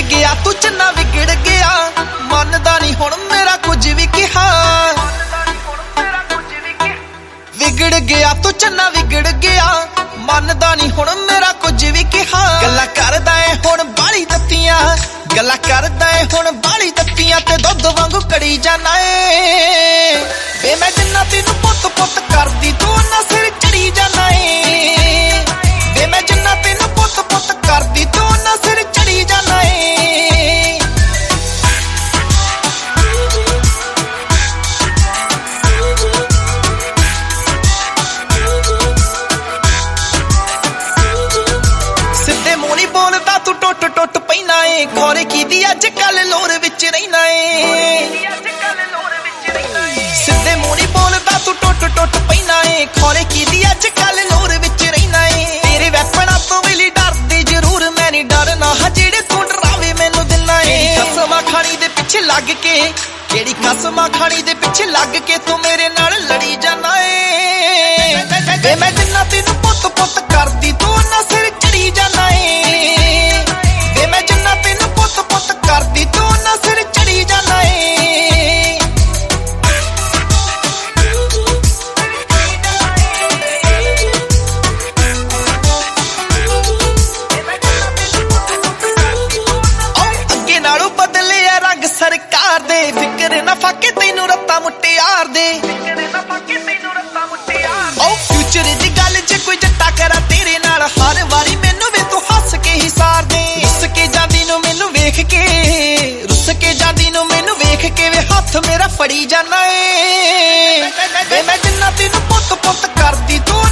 ਗਿਆ ਤੂੰ ਚੰਨਾ ਵਿਗੜ ਗਿਆ ਮੰਨਦਾ ਨਹੀਂ ਹੁਣ ਮੇਰਾ ਕੁਝ ਵੀ ਕਿਹਾ ਵਿਗੜ ਗਿਆ ਤੂੰ ਚੰਨਾ ਵਿਗੜ ਗਿਆ ਮੰਨਦਾ ਨਹੀਂ ਹੁਣ ਮੇਰਾ ਕੁਝ ਵੀ ਕਿਹਾ ਗੱਲਾਂ ਕਰਦਾ ਏ ਹੁਣ ਬਾਲੀ ਦਿੱਤੀਆਂ ਗੱਲਾਂ ਕਰਦਾ ਏ ਹੁਣ ਬਾਲੀ ਦਿੱਤੀਆਂ ਤੇ ਦੁੱਧ ਵਾਂਗੂ ਕੜੀ ਜਾਣਾ ਏ ਵੇ ਮੈਂ ਜਿੰਨਾ ਤੈਨੂੰ ਪੁੱਤ ਪੁੱਤ ਕਰਦੀ ਤੂੰ ਨਾ ਸਿਰ ਚੜੀ ਜਾਣਾ ਏ ਵੇ ਮੈਂ ਜਿੰਨਾ ਤੈਨੂੰ ਪੁੱਤ ਪੁੱਤ ਕਰਦੀ ਤੂੰ ਨਾ ਸਿਰ ਚੜੀ ਜਾਣਾ ਏ ਬੋਲਦਾ ਤੂੰ ਟੁੱਟ ਟੁੱਟ ਪੈਣਾ ਏ ਖੋਰੇ ਕੀਦੀ ਅੱਜ ਕੱਲ ਲੋਰ ਵਿੱਚ ਰਹਿਣਾ ਏ ਸਿੱਧੇ ਮੂੰਹ ਨੀ ਬੋਲਦਾ ਤੂੰ ਟੁੱਟ ਟੁੱਟ ਪੈਣਾ ਏ ਖੋਰੇ ਕੀਦੀ ਅੱਜ ਕੱਲ ਲੋਰ ਵਿੱਚ ਰਹਿਣਾ ਏ ਤੇਰੇ ਵੈਪਨਾਂ ਤੋਂ ਵੀ ਡਰਦੀ ਜ਼ਰੂਰ ਮੈਂ ਨਹੀਂ ਡਰਨਾ ਜਿਹੜੇ ਤੂੰ ਡਰਾਵੇ ਮੈਨੂੰ ਦਿਲਾਂ ਏ ਕਸਮਾਂ ਖਾਣੀ ਦੇ ਪਿੱਛੇ ਲੱਗ ਕੇ ਕਿਹੜੀ ਕਸਮਾਂ ਖਾਣੀ ਦੇ ਪਿੱਛੇ ਲੱਗ ਕੇ ਤੂੰ ਮੇਰੇ ਨਾਲ ਲੜੀ ਜਾਣਾ ਏ ਵੇ ਮੈਂ ਜਿੰਨਾ ਤੈਨੂੰ ਪੁੱਤ ਪੁੱਤ ਕਰਦੀ ਤੂੰ ਨਾ ਸਿਰ ਚੜੀ ਜਾਣਾ ਏ ਵੇ ਮੈਂ ਜਿੰਨਾ ਤੈਨੂੰ ਪੁੱਤ ਪੁੱਤ ਕਰਦੀ ਤੂੰ ਨਾ ਸਿਰ ਚੜੀ ਜਾਣਾ ਏ ਅੱਗੇ ਨਾਲੋਂ ਬਦਲੇ ਆ ਰੰਗ ਸਰਕਾਰ ਦੇ ਫਿਕਰ ਨਾ ਫਾਕੇ ਤੈਨੂੰ ਰੱਤਾ ਮੁਟਿਆਰ ਦੇ ਫਿਊਚਰ ਦੀ ਗੱਲ ਜੇ ਕੋਈ ਜੱਟਾ ਕਰਾ ਤੇਰੇ ਨਾਲ ਹਰ ਵਾਰੀ ਮੈਨੂੰ ਵੇ ਤੂੰ ਹੱਸ ਕੇ ਹੀ ਸਾਰ ਦੇ ਰੁੱਸ ਕੇ ਜਾਂਦੀ ਨੂੰ ਮੈਨੂੰ ਵੇਖ ਕੇ ਰੁੱਸ ਕੇ ਜਾਂਦੀ ਨੂੰ ਮੈਨੂੰ ਵੇਖ ਕੇ ਵੇ ਹੱਥ ਮੇਰਾ ਫੜੀ ਜਾਣਾ ਏ ਵੇ ਮੈਂ ਜਿੰਨਾ ਤੈਨੂੰ ਪੁੱਤ ਪੁੱਤ ਕਰਦੀ ਤੂੰ